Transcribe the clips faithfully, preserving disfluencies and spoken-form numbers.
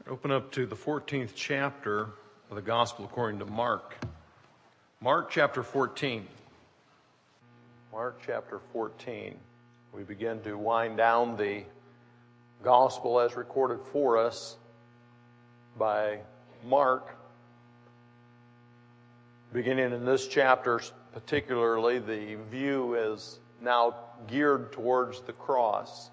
Open up to the fourteenth chapter of the Gospel according to Mark. Mark chapter fourteen. Mark chapter fourteen. We begin to wind down the Gospel as recorded for us by Mark. Beginning in this chapter particularly, the view is now geared towards the cross.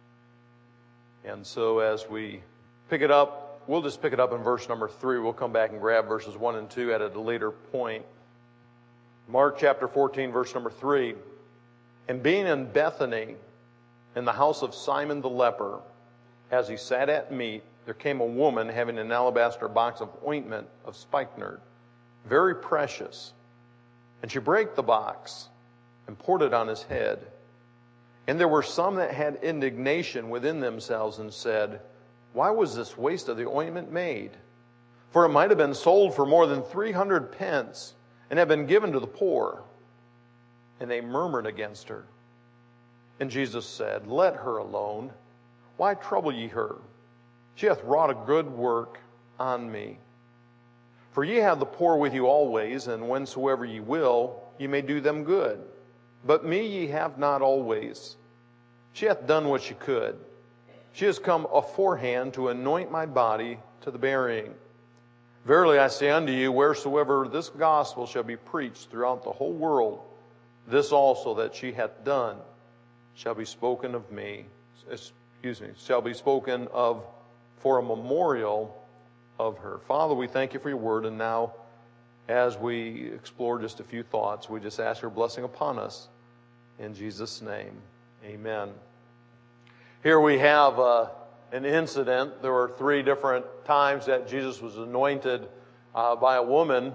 And so as we pick it up, we'll just pick it up in verse number three. We'll come back and grab verses one and two at a later point. Mark chapter fourteen, verse number three. And being in Bethany, in the house of Simon the leper, as he sat at meat, there came a woman having an alabaster box of ointment of spikenard, very precious. And she brake the box and poured it on his head. And there were some that had indignation within themselves and said, why was this waste of the ointment made? For it might have been sold for more than three hundred pence and have been given to the poor. And they murmured against her. And Jesus said, let her alone. Why trouble ye her? She hath wrought a good work on me. For ye have the poor with you always, and whensoever ye will, ye may do them good. But me ye have not always. She hath done what she could. She has come aforehand to anoint my body to the burying. Verily I say unto you, wheresoever this gospel shall be preached throughout the whole world, this also that she hath done shall be spoken of me, excuse me, shall be spoken of for a memorial of her. Father, we thank you for your word, and now as we explore just a few thoughts, we just ask your blessing upon us. In Jesus' name, amen. Here we have uh, an incident. There were three different times that Jesus was anointed uh, by a woman,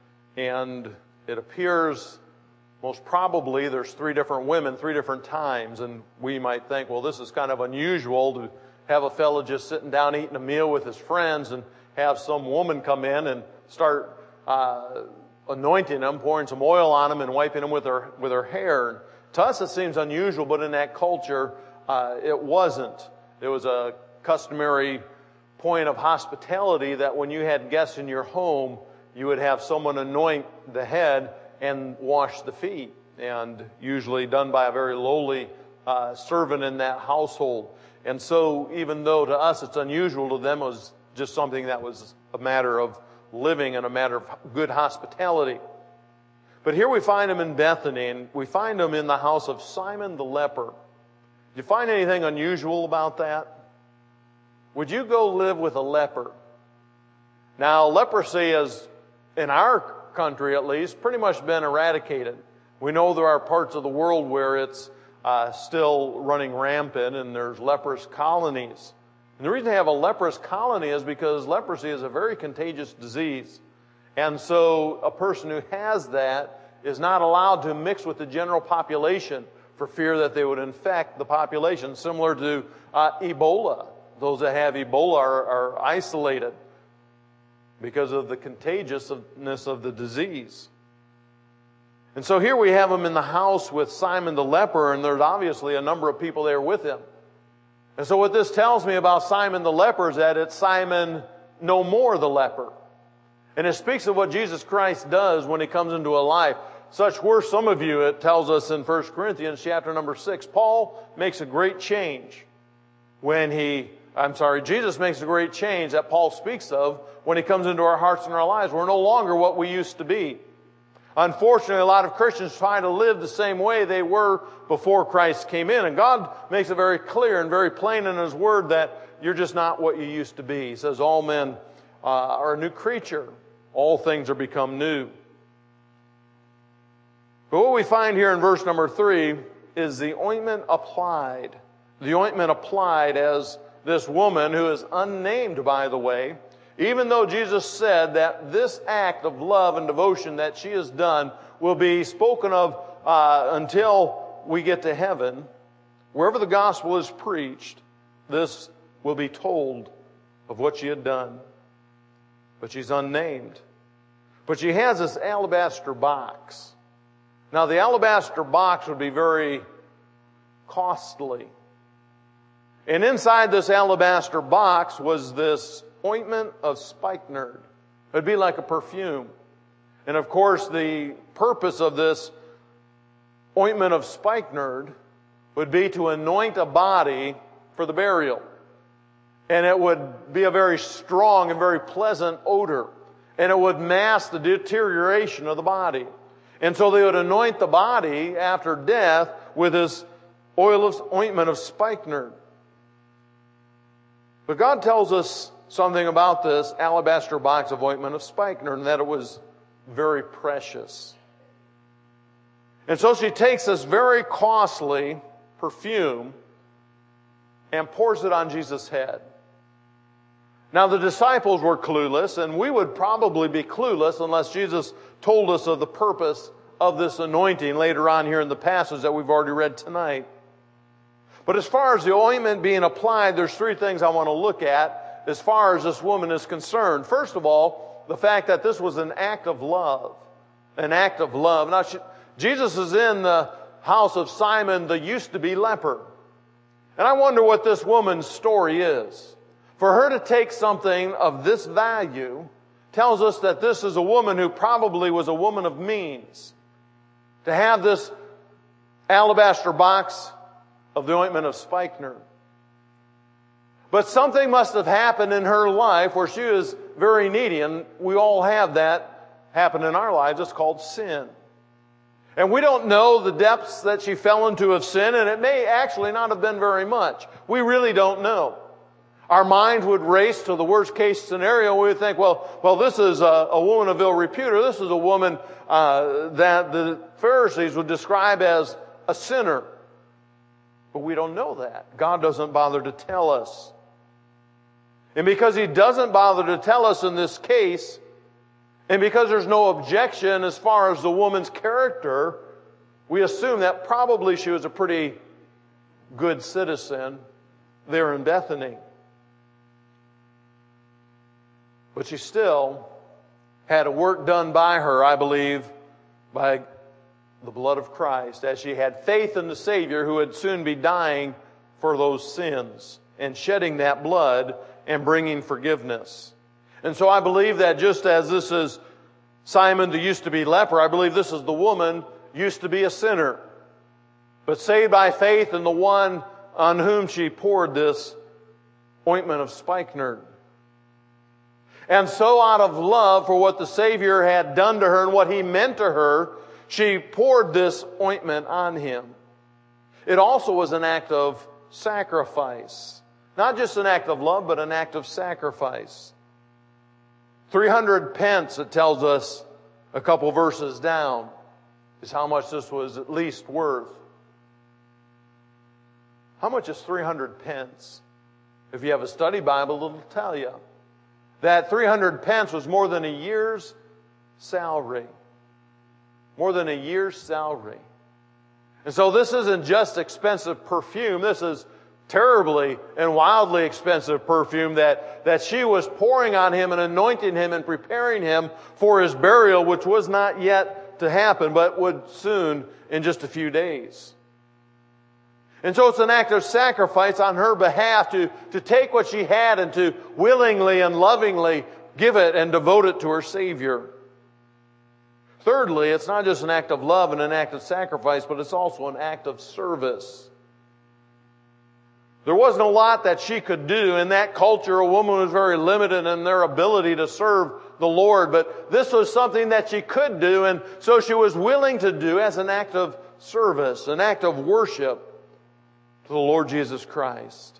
and it appears most probably there's three different women, three different times, and we might think, well, this is kind of unusual to have a fellow just sitting down eating a meal with his friends and have some woman come in and start uh, anointing him, pouring some oil on him and wiping him with her with her hair. To us it seems unusual, but in that culture, Uh, it wasn't. It was a customary point of hospitality that when you had guests in your home, you would have someone anoint the head and wash the feet, and usually done by a very lowly uh, servant in that household. And so even though to us it's unusual, to them it was just something that was a matter of living and a matter of good hospitality. But here we find him in Bethany, and we find him in the house of Simon the leper. Do you find anything unusual about that? Would you go live with a leper? Now, leprosy has, in our country at least, pretty much been eradicated. We know there are parts of the world where it's uh, still running rampant, and there's leprous colonies. And the reason they have a leprous colony is because leprosy is a very contagious disease. And so a person who has that is not allowed to mix with the general population, for fear that they would infect the population, similar to uh, Ebola. Those that have Ebola are, are isolated because of the contagiousness of the disease. And so here we have him in the house with Simon the leper, and there's obviously a number of people there with him. And so what this tells me about Simon the leper is that it's Simon no more the leper. And it speaks of what Jesus Christ does when he comes into a life. Such were some of you, it tells us in First Corinthians chapter number six. Paul makes a great change when he, I'm sorry, Jesus makes a great change that Paul speaks of when he comes into our hearts and our lives. We're no longer what we used to be. Unfortunately, a lot of Christians try to live the same way they were before Christ came in. And God makes it very clear and very plain in His Word that you're just not what you used to be. He says all men uh, are a new creature. All things are become new. But what we find here in verse number three is the ointment applied. The ointment applied as this woman, who is unnamed, by the way, even though Jesus said that this act of love and devotion that she has done will be spoken of uh, until we get to heaven, wherever the gospel is preached, this will be told of what she had done. But she's unnamed. But she has this alabaster box. Now, the alabaster box would be very costly. And inside this alabaster box was this ointment of spikenard. It would be like a perfume. And of course, the purpose of this ointment of spikenard would be to anoint a body for the burial. And it would be a very strong and very pleasant odor. And it would mask the deterioration of the body. And so they would anoint the body after death with this oil of ointment of spikenard. But God tells us something about this alabaster box of ointment of spikenard, and that it was very precious. And so she takes this very costly perfume and pours it on Jesus' head. Now the disciples were clueless, and we would probably be clueless unless Jesus told us of the purpose of this anointing later on here in the passage that we've already read tonight. But as far as the ointment being applied, there's three things I want to look at as far as this woman is concerned. First of all, the fact that this was an act of love. An act of love. Now, she, Jesus is in the house of Simon, the used-to-be leper. And I wonder what this woman's story is. For her to take something of this value tells us that this is a woman who probably was a woman of means. To have this alabaster box of the ointment of spikenard. But something must have happened in her life where she was very needy, and we all have that happen in our lives. It's called sin. And we don't know the depths that she fell into of sin, and it may actually not have been very much. We really don't know. Our minds would race to the worst case scenario. We would think, well, well, this is a, a woman of ill repute, or this is a woman uh, that the Pharisees would describe as a sinner. But we don't know that. God doesn't bother to tell us. And because He doesn't bother to tell us in this case, and because there's no objection as far as the woman's character, we assume that probably she was a pretty good citizen there in Bethany. But she still had a work done by her, I believe, by the blood of Christ, as she had faith in the Savior who would soon be dying for those sins and shedding that blood and bringing forgiveness. And so I believe that just as this is Simon, the used-to-be leper, I believe this is the woman used to be a sinner, but saved by faith in the one on whom she poured this ointment of spikenard. And so out of love for what the Savior had done to her and what He meant to her, she poured this ointment on Him. It also was an act of sacrifice. Not just an act of love, but an act of sacrifice. three hundred pence, it tells us a couple verses down, is how much this was at least worth. How much is three hundred pence? If you have a study Bible, it'll tell you that three hundred pence was more than a year's salary. More than a year's salary. And so this isn't just expensive perfume. This is terribly and wildly expensive perfume that, that she was pouring on Him and anointing Him and preparing Him for His burial, which was not yet to happen, but would soon in just a few days. And so it's an act of sacrifice on her behalf to, to take what she had and to willingly and lovingly give it and devote it to her Savior. Thirdly, it's not just an act of love and an act of sacrifice, but it's also an act of service. There wasn't a lot that she could do. In that culture, a woman was very limited in their ability to serve the Lord. But this was something that she could do, and so she was willing to do as an act of service, an act of worship to the Lord Jesus Christ.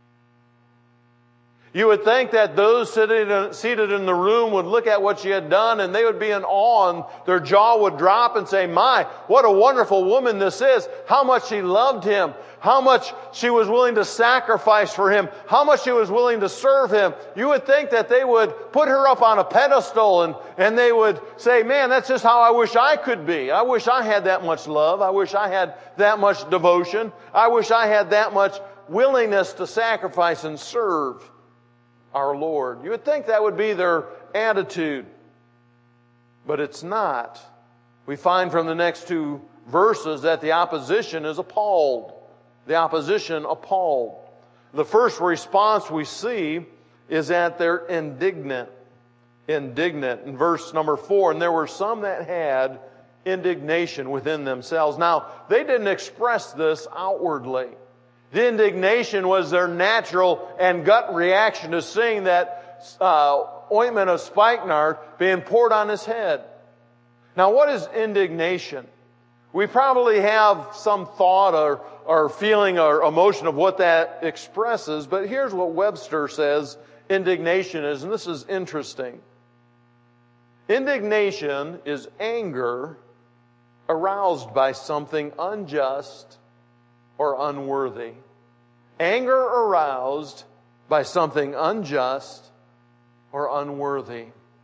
You would think that those sitting, seated in the room would look at what she had done and they would be in awe and their jaw would drop and say, my, what a wonderful woman this is. How much she loved Him. How much she was willing to sacrifice for Him. How much she was willing to serve Him. You would think that they would put her up on a pedestal and, and they would say, man, that's just how I wish I could be. I wish I had that much love. I wish I had that much devotion. I wish I had that much willingness to sacrifice and serve our Lord. You would think that would be their attitude. But it's not. We find from the next two verses that the opposition is appalled. The opposition appalled. The first response we see is that they're indignant. Indignant. In verse number four, and there were some that had indignation within themselves. Now, they didn't express this outwardly. The indignation was their natural and gut reaction to seeing that uh, ointment of spikenard being poured on his head. Now, what is indignation? We probably have some thought or, or feeling or emotion of what that expresses, but here's what Webster says indignation is, and this is interesting. Indignation is anger aroused by something unjust or unworthy. Anger aroused by something unjust or unworthy.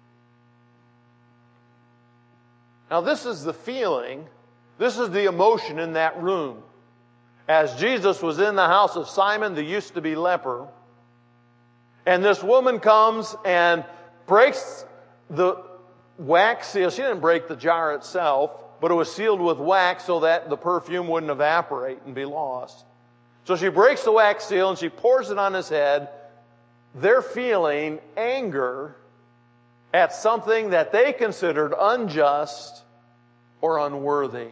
Now, this is the feeling, this is the emotion in that room. As Jesus was in the house of Simon, the used to be leper, and this woman comes and breaks the wax seal. She didn't break the jar itself, but it was sealed with wax so that the perfume wouldn't evaporate and be lost. So she breaks the wax seal and she pours it on his head. They're feeling anger at something that they considered unjust or unworthy.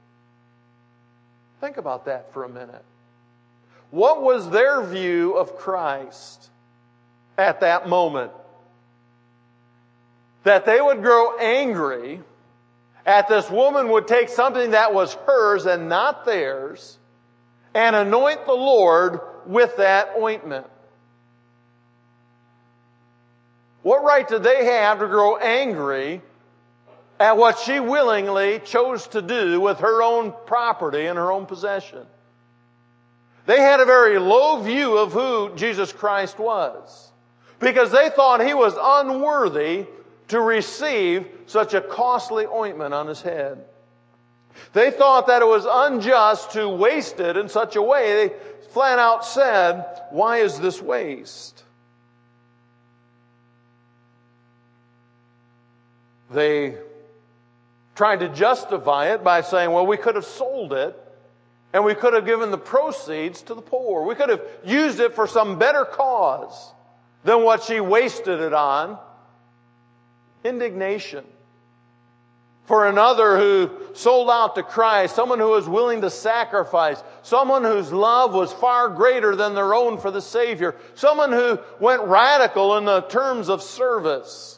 Think about that for a minute. What was their view of Christ at that moment? That they would grow angry at this woman would take something that was hers and not theirs and anoint the Lord with that ointment. What right did they have to grow angry at what she willingly chose to do with her own property and her own possession? They had a very low view of who Jesus Christ was, because they thought he was unworthy to receive such a costly ointment on his head. They thought that it was unjust to waste it in such a way. They flat out said, "Why is this waste?" They tried to justify it by saying, well, we could have sold it and we could have given the proceeds to the poor. We could have used it for some better cause than what she wasted it on. Indignation. For another who sold out to Christ, someone who was willing to sacrifice, someone whose love was far greater than their own for the Savior, someone who went radical in the terms of service.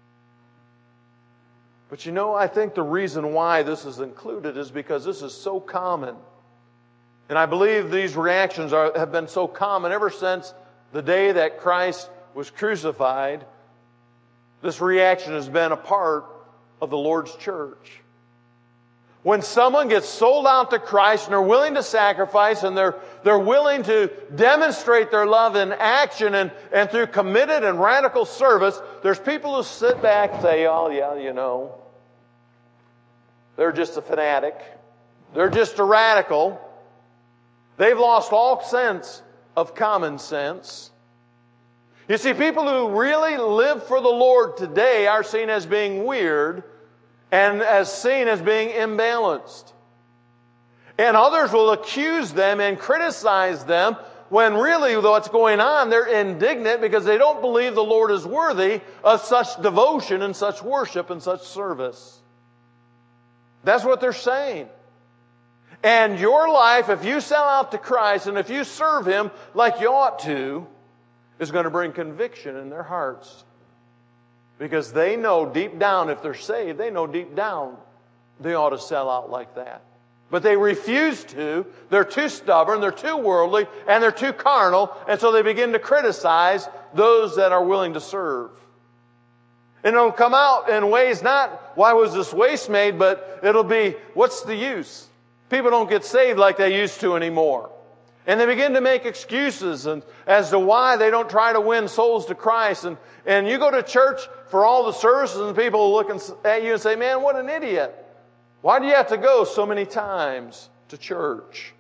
But you know, I think the reason why this is included is because this is so common. And I believe these reactions are, have been so common ever since the day that Christ was crucified. This reaction has been a part of the Lord's church. When someone gets sold out to Christ and they're willing to sacrifice and they're, they're willing to demonstrate their love in action and, and through committed and radical service, there's people who sit back and say, oh yeah, you know, they're just a fanatic. They're just a radical. They've lost all sense of common sense. You see, people who really live for the Lord today are seen as being weird and as seen as being imbalanced. And others will accuse them and criticize them when really what's going on, they're indignant because they don't believe the Lord is worthy of such devotion and such worship and such service. That's what they're saying. And your life, if you sell out to Christ and if you serve Him like you ought to, is going to bring conviction in their hearts. Because they know deep down, if they're saved, they know deep down they ought to sell out like that. But they refuse to. They're too stubborn, they're too worldly, and they're too carnal, and so they begin to criticize those that are willing to serve. And it'll come out in ways not, why was this waste made, but it'll be, what's the use? People don't get saved like they used to anymore. And they begin to make excuses and, as to why they don't try to win souls to Christ. And, and you go to church for all the services and people look at you and say, man, what an idiot. Why do you have to go so many times to church?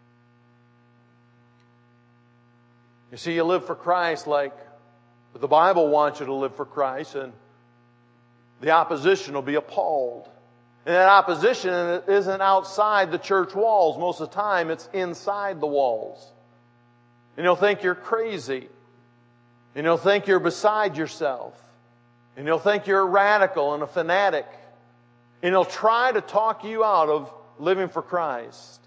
You see, you live for Christ like the Bible wants you to live for Christ, and the opposition will be appalled. And that opposition isn't outside the church walls. Most of the time, it's inside the walls. And you'll think you're crazy. And you'll think you're beside yourself. And you'll think you're a radical and a fanatic. And he'll try to talk you out of living for Christ.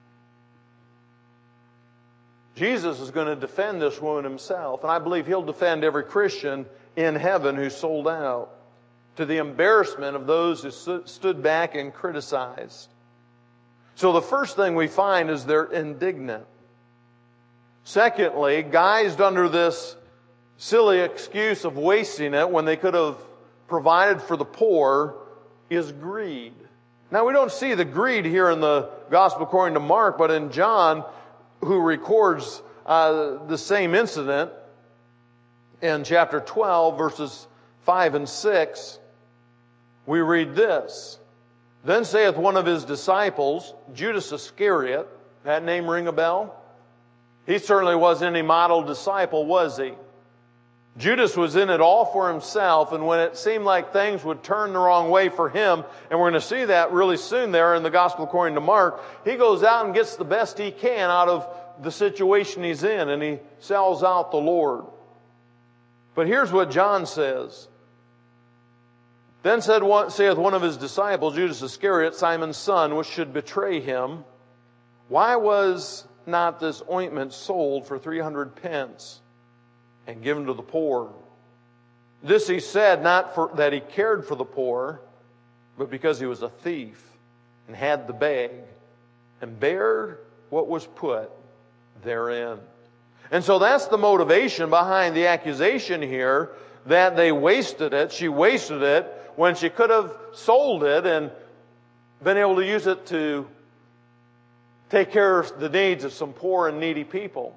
Jesus is going to defend this woman himself. And I believe he'll defend every Christian in heaven who sold out, to the embarrassment of those who stood back and criticized. So the first thing we find is they're indignant. Secondly, guised under this silly excuse of wasting it when they could have provided for the poor, is greed. Now, we don't see the greed here in the Gospel according to Mark, but in John, who records uh, the same incident in chapter twelve, verses five and six, we read this. Then saith one of his disciples, Judas Iscariot, that name ring a bell? He certainly wasn't any model disciple, was he? Judas was in it all for himself, and when it seemed like things would turn the wrong way for him, and we're going to see that really soon there in the Gospel according to Mark, he goes out and gets the best he can out of the situation he's in, and he sells out the Lord. But here's what John says. Then said one, saith one of his disciples, Judas Iscariot, Simon's son, which should betray him, why was not this ointment sold for three hundred pence and given to the poor? This he said not for that he cared for the poor, but because he was a thief and had the bag and bared what was put therein. And so that's the motivation behind the accusation here, that they wasted it. She wasted it when she could have sold it and been able to use it to take care of the needs of some poor and needy people.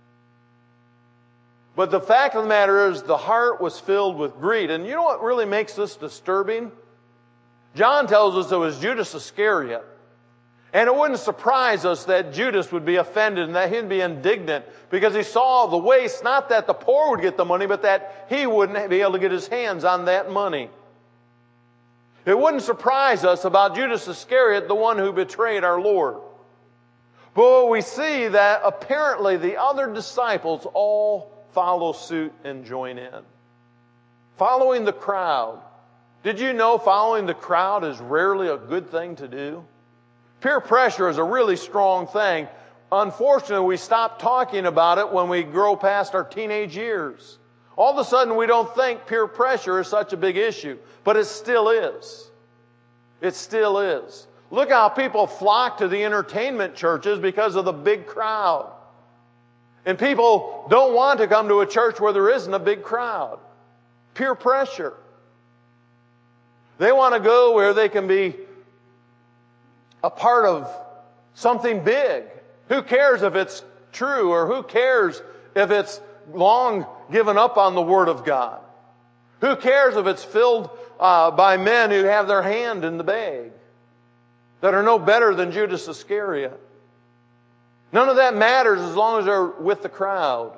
But the fact of the matter is, the heart was filled with greed. And you know what really makes this disturbing? John tells us it was Judas Iscariot. And it wouldn't surprise us that Judas would be offended and that he'd be indignant, because he saw the waste, not that the poor would get the money, but that he wouldn't be able to get his hands on that money. It wouldn't surprise us about Judas Iscariot, the one who betrayed our Lord. But we see that apparently the other disciples all follow suit and join in. Following the crowd. Did you know following the crowd is rarely a good thing to do? Peer pressure is a really strong thing. Unfortunately, we stop talking about it when we grow past our teenage years. All of a sudden, we don't think peer pressure is such a big issue. But it still is. It still is. Look how people flock to the entertainment churches because of the big crowd. And people don't want to come to a church where there isn't a big crowd. Peer pressure. They want to go where they can be a part of something big. Who cares if it's true, or who cares if it's long given up on the Word of God? Who cares if it's filled uh, by men who have their hand in the bag, that are no better than Judas Iscariot? None of that matters as long as they're with the crowd.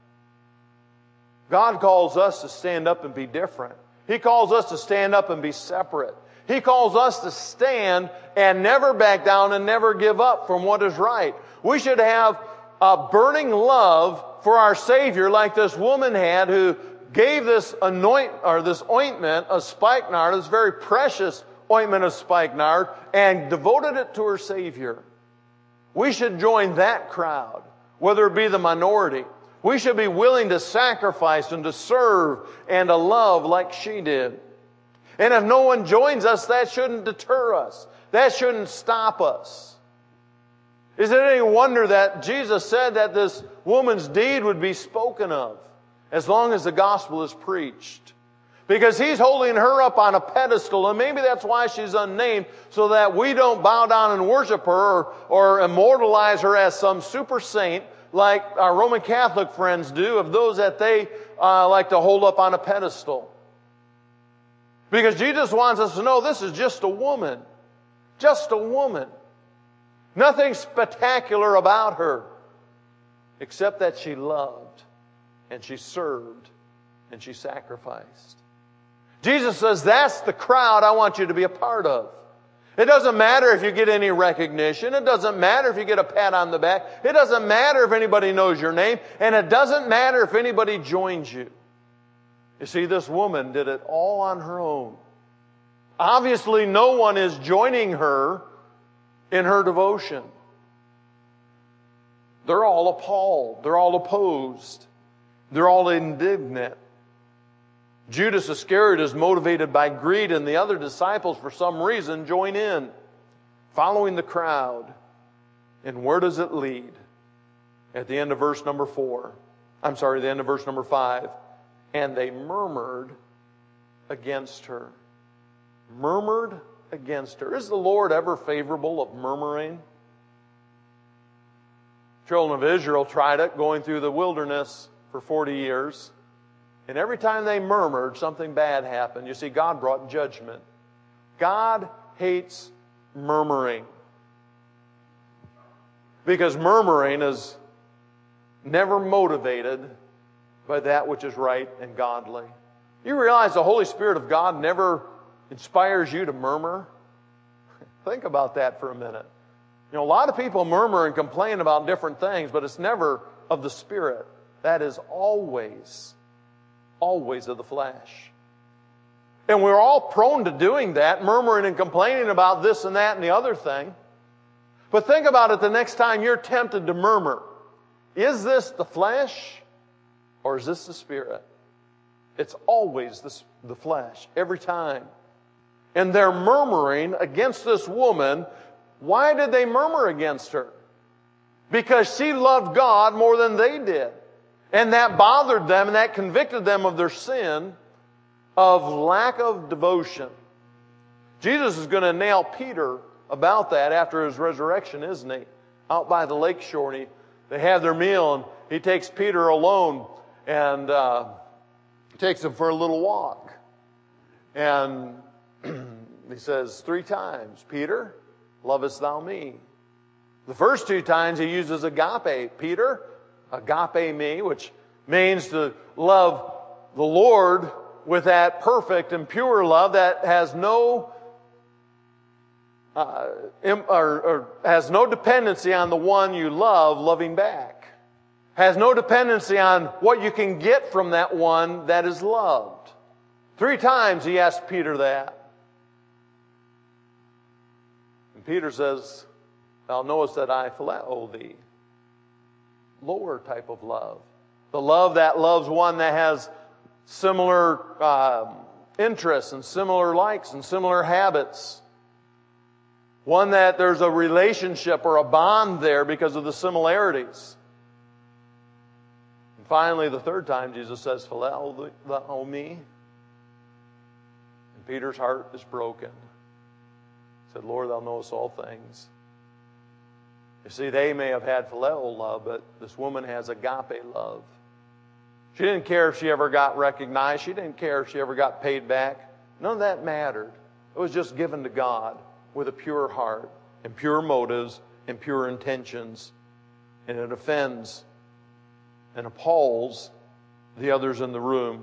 God calls us to stand up and be different. He calls us to stand up and be separate. He calls us to stand and never back down and never give up from what is right. We should have a burning love for our Savior, like this woman had, who gave this anoint or this ointment of spikenard, this very precious ointment of spikenard, and devoted it to her Savior. We should join that crowd, whether it be the minority. We should be willing to sacrifice and to serve and to love like she did. And if no one joins us, that shouldn't deter us. That shouldn't stop us. Is it any wonder that Jesus said that this woman's deed would be spoken of as long as the gospel is preached? Because He's holding her up on a pedestal, and maybe that's why she's unnamed, so that we don't bow down and worship her or, or immortalize her as some super saint like our Roman Catholic friends do, of those that they uh, like to hold up on a pedestal. Because Jesus wants us to know this is just a woman. Just a woman. Nothing spectacular about her, except that she loved and she served and she sacrificed. Jesus says, that's the crowd I want you to be a part of. It doesn't matter if you get any recognition. It doesn't matter if you get a pat on the back. It doesn't matter if anybody knows your name. And it doesn't matter if anybody joins you. You see, this woman did it all on her own. Obviously, no one is joining her in her devotion. They're all appalled. They're all opposed. They're all indignant. Judas Iscariot is motivated by greed, and the other disciples, for some reason, join in, following the crowd. And where does it lead? At the end of verse number four. I'm sorry, the end of verse number five. And they murmured against her. Murmured against her. Is the Lord ever favorable of murmuring? Children of Israel tried it, going through the wilderness for forty years. And every time they murmured, something bad happened. You see, God brought judgment. God hates murmuring. Because murmuring is never motivated by that which is right and godly. You realize the Holy Spirit of God never inspires you to murmur? Think about that for a minute. You know, a lot of people murmur and complain about different things, but it's never of the Spirit. That is always always of the flesh. And we're all prone to doing that, murmuring and complaining about this and that and the other thing. But think about it the next time you're tempted to murmur. Is this the flesh or is this the Spirit? It's always the, the flesh, every time. And they're murmuring against this woman. Why did they murmur against her? Because she loved God more than they did. And that bothered them, and that convicted them of their sin of lack of devotion. Jesus is going to nail Peter about that after his resurrection, isn't he? Out by the lake shore, and he, they have their meal, and he takes Peter alone and uh, takes him for a little walk. And he says three times, Peter, lovest thou me? The first two times he uses agape. Peter, agape me, which means to love the Lord with that perfect and pure love that has no uh, or, or has no dependency on the one you love loving back. Has no dependency on what you can get from that one that is loved. Three times he asked Peter that. And Peter says, thou knowest that I phileo thee. Lower type of love. The love that loves one that has similar um, interests and similar likes and similar habits. One that there's a relationship or a bond there because of the similarities. And finally, the third time, Jesus says, phileo thou me. And Peter's heart is broken. He said, Lord, thou knowest all things. You see, they may have had phileo love, but this woman has agape love. She didn't care if she ever got recognized. She didn't care if she ever got paid back. None of that mattered. It was just given to God with a pure heart and pure motives and pure intentions. And it offends and appalls the others in the room.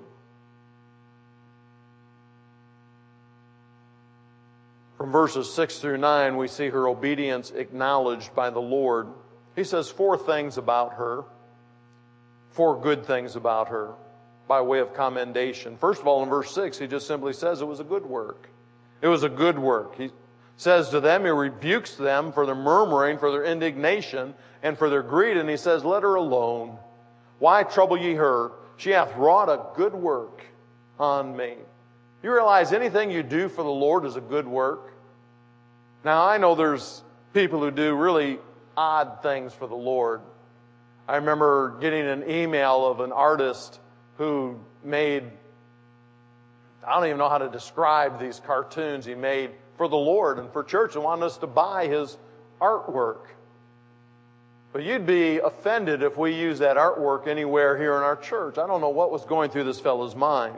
From verses six through nine, we see her obedience acknowledged by the Lord. He says four things about her, four good things about her by way of commendation. First of all, in verse six, he just simply says it was a good work. It was a good work. He says to them, he rebukes them for their murmuring, for their indignation, and for their greed, and he says, let her alone. Why trouble ye her? She hath wrought a good work on me. You realize anything you do for the Lord is a good work? Now, I know there's people who do really odd things for the Lord. I remember getting an email of an artist who made, I don't even know how to describe these cartoons he made for the Lord and for church and wanted us to buy his artwork. But you'd be offended if we use that artwork anywhere here in our church. I don't know what was going through this fellow's mind.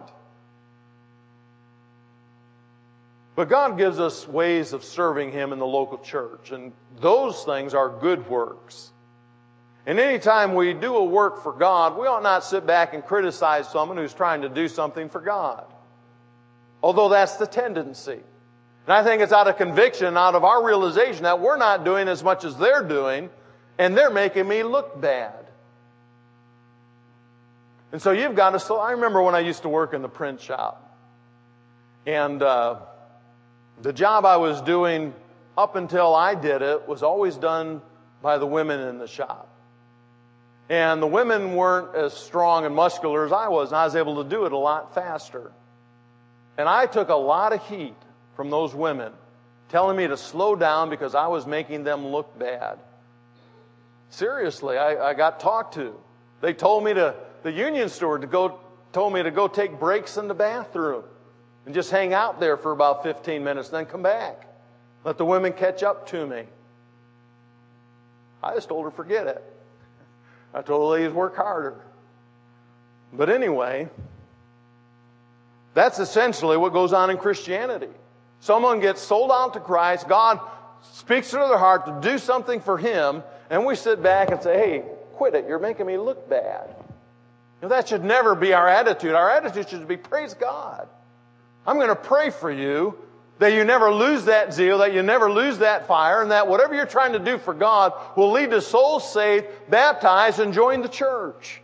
But God gives us ways of serving Him in the local church, and those things are good works. And anytime we do a work for God, we ought not sit back and criticize someone who's trying to do something for God. Although that's the tendency. And I think it's out of conviction, out of our realization that we're not doing as much as they're doing, and they're making me look bad. And so you've got to slow. I remember when I used to work in the print shop. And uh, the job I was doing up until I did it was always done by the women in the shop. And the women weren't as strong and muscular as I was, and I was able to do it a lot faster. And I took a lot of heat from those women telling me to slow down because I was making them look bad. Seriously, I, I got talked to. They told me to, the union steward to go, told me to go take breaks in the bathroom and just hang out there for about fifteen minutes, then come back. Let the women catch up to me. I just told her, forget it. I told the ladies, work harder. But anyway, that's essentially what goes on in Christianity. Someone gets sold out to Christ, God speaks to their heart to do something for Him, and we sit back and say, hey, quit it, you're making me look bad. You know, that should never be our attitude. Our attitude should be, praise God. I'm going to pray for you that you never lose that zeal, that you never lose that fire, and that whatever you're trying to do for God will lead to souls saved, baptized, and join the church.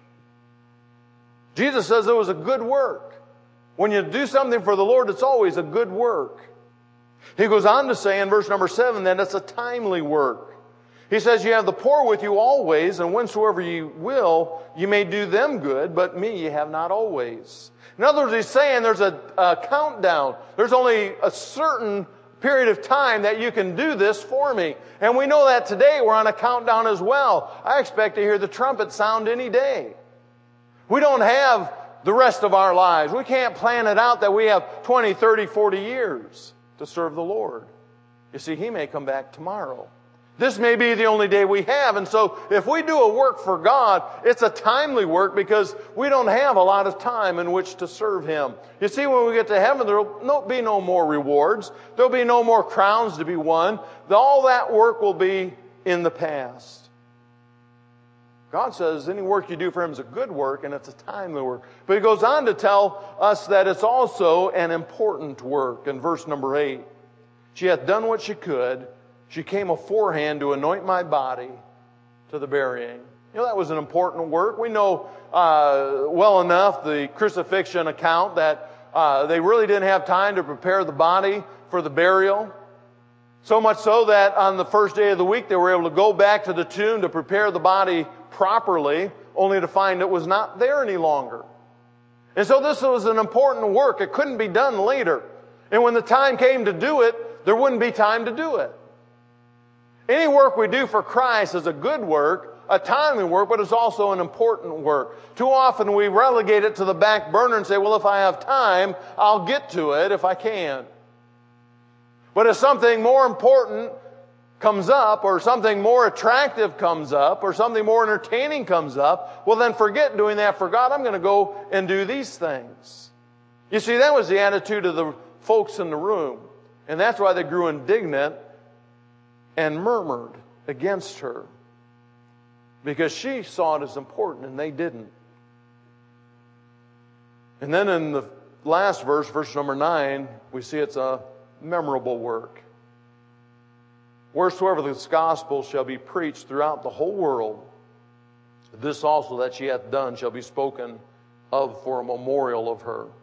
Jesus says it was a good work. When you do something for the Lord, it's always a good work. He goes on to say in verse number seven that it's a timely work. He says, you have the poor with you always, and whensoever you will, you may do them good, but me you have not always. In other words, he's saying there's a, a countdown. There's only a certain period of time that you can do this for me. And we know that today we're on a countdown as well. I expect to hear the trumpet sound any day. We don't have the rest of our lives. We can't plan it out that we have twenty, thirty, forty years to serve the Lord. You see, He may come back tomorrow. This may be the only day we have. And so if we do a work for God, it's a timely work because we don't have a lot of time in which to serve Him. You see, when we get to heaven, there will be no more rewards. There will be no more crowns to be won. All that work will be in the past. God says any work you do for Him is a good work and it's a timely work. But He goes on to tell us that it's also an important work in verse number eight. She hath done what she could. She came aforehand to anoint my body to the burying. You know, that was an important work. We know uh, well enough the crucifixion account that uh, they really didn't have time to prepare the body for the burial. So much so that on the first day of the week they were able to go back to the tomb to prepare the body properly, only to find it was not there any longer. And so this was an important work. It couldn't be done later. And when the time came to do it, there wouldn't be time to do it. Any work we do for Christ is a good work, a timely work, but it's also an important work. Too often we relegate it to the back burner and say, well, if I have time, I'll get to it if I can. But if something more important comes up, or something more attractive comes up, or something more entertaining comes up, well, then forget doing that for God. I'm going to go and do these things. You see, that was the attitude of the folks in the room. And that's why they grew indignant and murmured against her, because she saw it as important and they didn't. And then in the last verse, verse number nine, we see it's a memorable work. Wheresoever this gospel shall be preached throughout the whole world, this also that she hath done shall be spoken of for a memorial of her.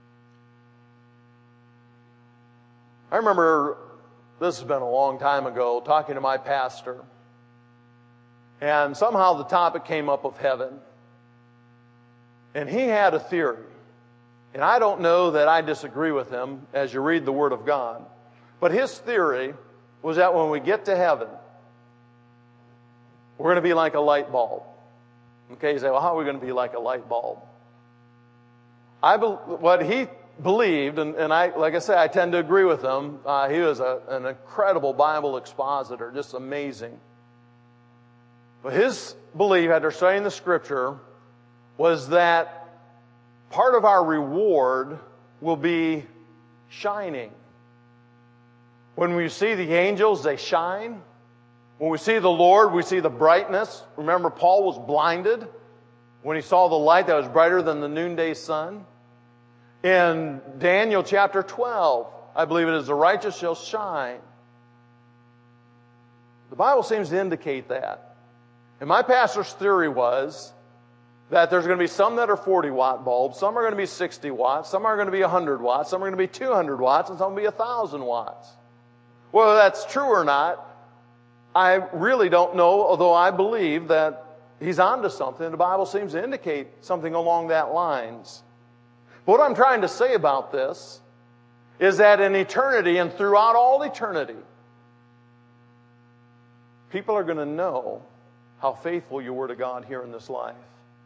I remember, this has been a long time ago, talking to my pastor. And somehow the topic came up of heaven. And he had a theory. And I don't know that I disagree with him as you read the Word of God. But his theory was that when we get to heaven, we're going to be like a light bulb. Okay, you say, well, how are we going to be like a light bulb? I be- what he believed, and, and I, like I say, I tend to agree with him. Uh, he was a, an incredible Bible expositor, just amazing. But his belief, after studying the Scripture, was that part of our reward will be shining. When we see the angels, they shine. When we see the Lord, we see the brightness. Remember, Paul was blinded when he saw the light that was brighter than the noonday sun. In Daniel chapter twelve, I believe it is the righteous shall shine. The Bible seems to indicate that. And my pastor's theory was that there's going to be some that are forty watt bulbs, some are going to be sixty watts, some are going to be one hundred watts, some are going to be two hundred watts, and some will be one thousand watts. Whether that's true or not, I really don't know, although I believe that he's onto something. The Bible seems to indicate something along that lines. But what I'm trying to say about this is that in eternity and throughout all eternity, people are going to know how faithful you were to God here in this life.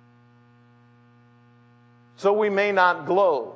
So we may not glow,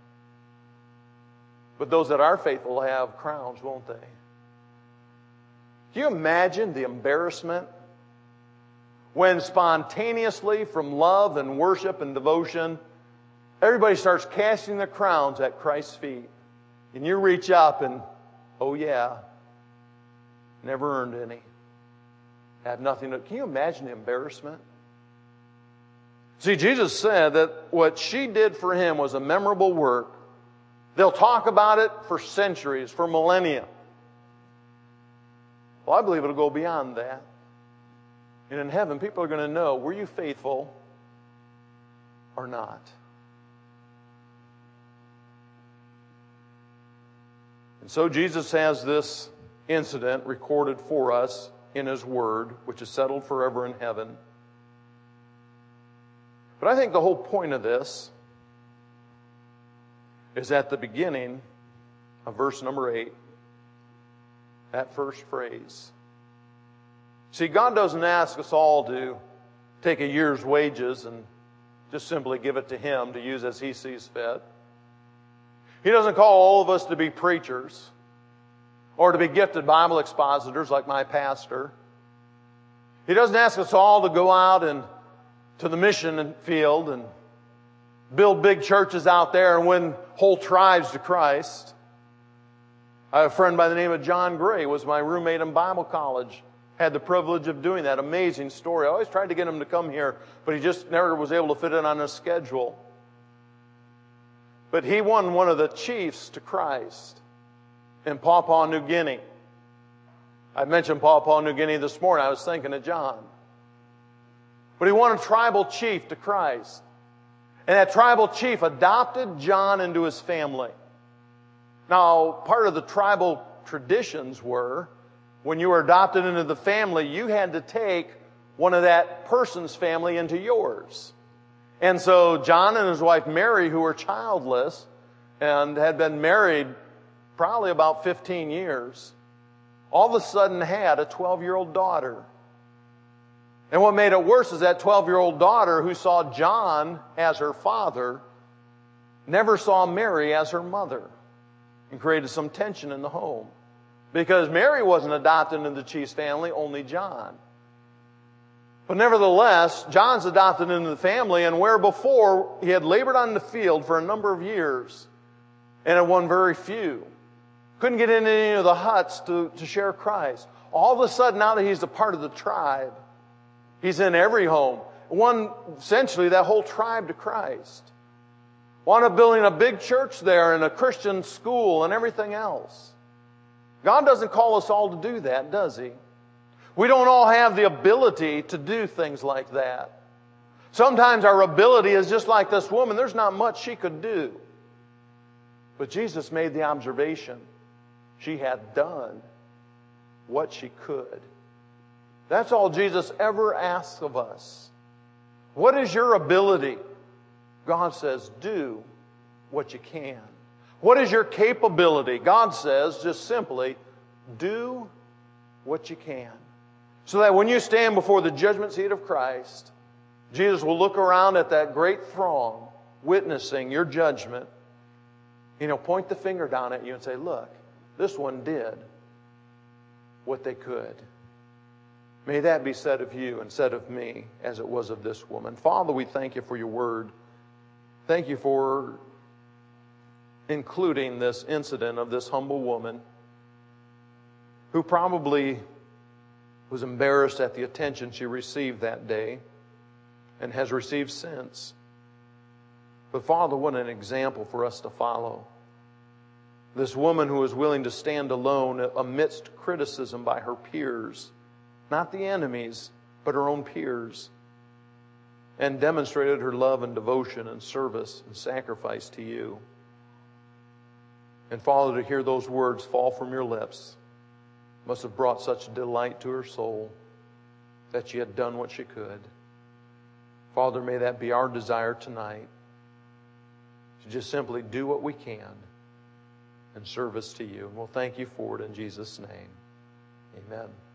but those that are faithful will have crowns, won't they? Can you imagine the embarrassment when spontaneously from love and worship and devotion, everybody starts casting their crowns at Christ's feet, and you reach up and, oh yeah, never earned any. Have nothing to... Can you imagine the embarrassment? See, Jesus said that what she did for him was a memorable work. They'll talk about it for centuries, for millennia. Well, I believe it'll go beyond that. And in heaven, people are going to know, were you faithful or not? And so Jesus has this incident recorded for us in His Word, which is settled forever in heaven. But I think the whole point of this is at the beginning of verse number eight, that first phrase. See, God doesn't ask us all to take a year's wages and just simply give it to Him to use as He sees fit. He doesn't call all of us to be preachers or to be gifted Bible expositors like my pastor. He doesn't ask us all to go out and to the mission field and build big churches out there and win whole tribes to Christ. I have a friend by the name of John Gray, was my roommate in Bible college. Had the privilege of doing that. Amazing story. I always tried to get him to come here, but he just never was able to fit it on his schedule. But he won one of the chiefs to Christ in Papua New Guinea. I mentioned Papua New Guinea this morning. I was thinking of John. But he won a tribal chief to Christ. And that tribal chief adopted John into his family. Now, part of the tribal traditions were, when you were adopted into the family, you had to take one of that person's family into yours. And so John and his wife Mary, who were childless and had been married probably about fifteen years, all of a sudden had a twelve-year-old daughter. And what made it worse is that twelve-year-old daughter, who saw John as her father, never saw Mary as her mother, and created some tension in the home. Because Mary wasn't adopted into the chief's family, only John. But nevertheless, John's adopted into the family, and where before he had labored on the field for a number of years and had won very few, couldn't get into any of the huts to, to share Christ. All of a sudden, now that he's a part of the tribe, he's in every home. Won essentially that whole tribe to Christ. Wound up building a big church there and a Christian school and everything else. God doesn't call us all to do that, does He? We don't all have the ability to do things like that. Sometimes our ability is just like this woman. There's not much she could do. But Jesus made the observation. She had done what she could. That's all Jesus ever asks of us. What is your ability? God says, do what you can. What is your capability? God says, just simply, do what you can. So that when you stand before the judgment seat of Christ, Jesus will look around at that great throng, witnessing your judgment, and He'll point the finger down at you and say, look, this one did what they could. May that be said of you and said of me as it was of this woman. Father, we thank You for Your word. Thank You for including this incident of this humble woman who probably was embarrassed at the attention she received that day and has received since. But Father, what an example for us to follow. This woman who was willing to stand alone amidst criticism by her peers, not the enemies, but her own peers, and demonstrated her love and devotion and service and sacrifice to you. And Father, to hear those words fall from your lips must have brought such delight to her soul that she had done what she could. Father, may that be our desire tonight, to just simply do what we can in service to you. And we'll thank you for it in Jesus' name. Amen.